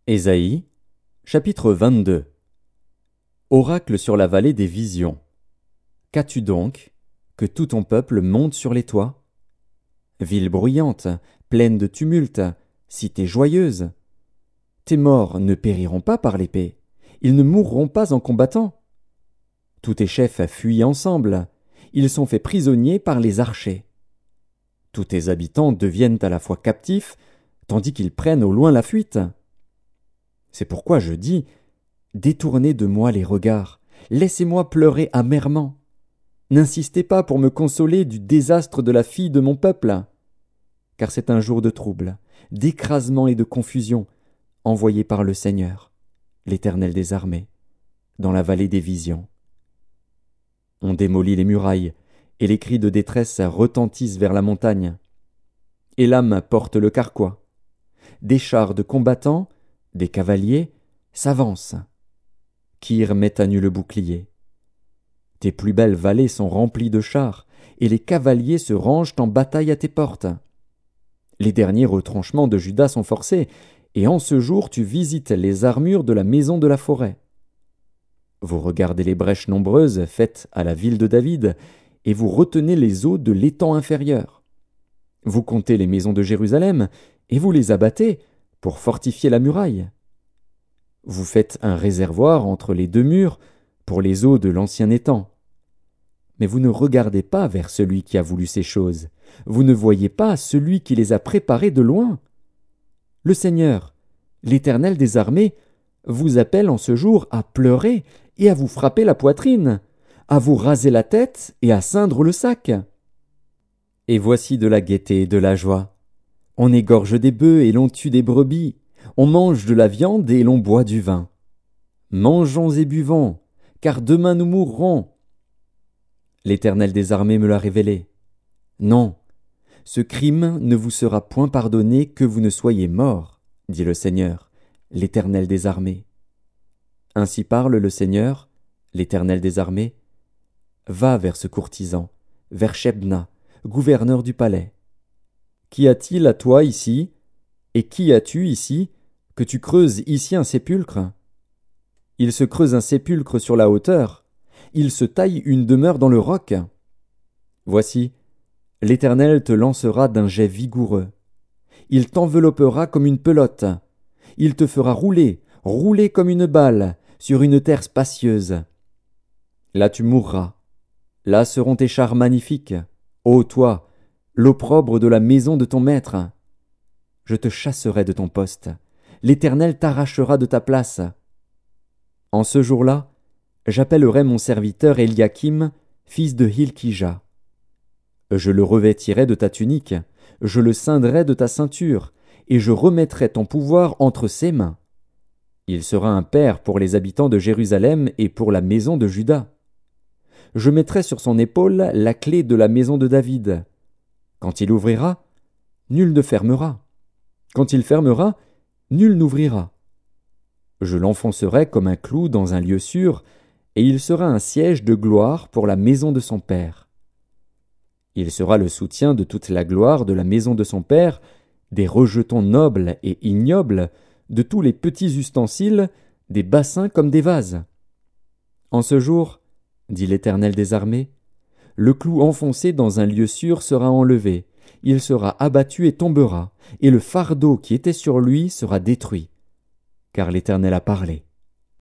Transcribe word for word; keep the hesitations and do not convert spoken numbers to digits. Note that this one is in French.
Ésaïe, chapitre vingt-deux. Oracle sur la vallée des visions. Qu'as-tu donc, que tout ton peuple monte sur les toits? Ville bruyante, pleine de tumulte, cité joyeuse. Tes morts ne périront pas par l'épée, ils ne mourront pas en combattant. Tous tes chefs fuient ensemble, ils sont faits prisonniers par les archers. Tous tes habitants deviennent à la fois captifs, tandis qu'ils prennent au loin la fuite. C'est pourquoi je dis, détournez de moi les regards, laissez-moi pleurer amèrement. N'insistez pas pour me consoler du désastre de la fille de mon peuple, car c'est un jour de trouble, d'écrasement et de confusion, envoyé par le Seigneur, l'Éternel des armées, dans la vallée des visions. On démolit les murailles, et les cris de détresse retentissent vers la montagne. Élam porte le carquois. Des chars de combattants, des cavaliers, s'avancent. Kir met à nu le bouclier. Tes plus belles vallées sont remplies de chars, et les cavaliers se rangent en bataille à tes portes. Les derniers retranchements de Juda sont forcés, et en ce jour tu visites les armures de la maison de la forêt. Vous regardez les brèches nombreuses faites à la ville de David, et vous retenez les eaux de l'étang inférieur. Vous comptez les maisons de Jérusalem, et vous les abattez pour fortifier la muraille. Vous faites un réservoir entre les deux murs pour les eaux de l'ancien étang. Mais vous ne regardez pas vers celui qui a voulu ces choses. Vous ne voyez pas celui qui les a préparées de loin. Le Seigneur, l'Éternel des armées, vous appelle en ce jour à pleurer et à vous frapper la poitrine, à vous raser la tête et à ceindre le sac. Et voici de la gaieté et de la joie. On égorge des bœufs et l'on tue des brebis. On mange de la viande et l'on boit du vin. Mangeons et buvons, car demain nous mourrons. L'Éternel des armées me l'a révélé. Non, ce crime ne vous sera point pardonné que vous ne soyez morts, dit le Seigneur, l'Éternel des armées. Ainsi parle le Seigneur, l'Éternel des armées. Va vers ce courtisan, vers Shebna, gouverneur du palais. Qu'y a-t-il à toi ici, et qui as-tu ici, que tu creuses ici un sépulcre? Il se creuse un sépulcre sur la hauteur, il se taille une demeure dans le roc. Voici, l'Éternel te lancera d'un jet vigoureux. Il t'enveloppera comme une pelote. Il te fera rouler, rouler comme une balle, sur une terre spacieuse. Là tu mourras. Là seront tes chars magnifiques. Ô toi, l'opprobre de la maison de ton maître. Je te chasserai de ton poste. L'Éternel t'arrachera de ta place. En ce jour-là, j'appellerai mon serviteur Eliakim, fils de Hilkija. Je le revêtirai de ta tunique, je le ceindrai de ta ceinture, et je remettrai ton pouvoir entre ses mains. Il sera un père pour les habitants de Jérusalem et pour la maison de Juda. Je mettrai sur son épaule la clé de la maison de David. Quand il ouvrira, nul ne fermera. Quand il fermera, nul n'ouvrira. Je l'enfoncerai comme un clou dans un lieu sûr, et il sera un siège de gloire pour la maison de son père. Il sera le soutien de toute la gloire de la maison de son père, des rejetons nobles et ignobles, de tous les petits ustensiles, des bassins comme des vases. En ce jour, dit l'Éternel des armées, le clou enfoncé dans un lieu sûr sera enlevé, il sera abattu et tombera, et le fardeau qui était sur lui sera détruit. Car l'Éternel a parlé.